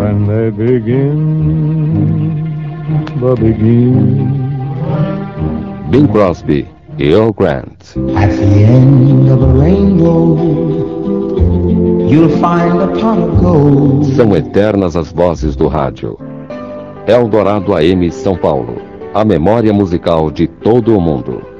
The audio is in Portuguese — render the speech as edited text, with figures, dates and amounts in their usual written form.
when they begin, the begin. Bing Crosby e Earl Grant. At the end of a rainbow, you'll find a pot of gold. São eternas as vozes do rádio. Eldorado AM São Paulo, a memória musical de todo o mundo.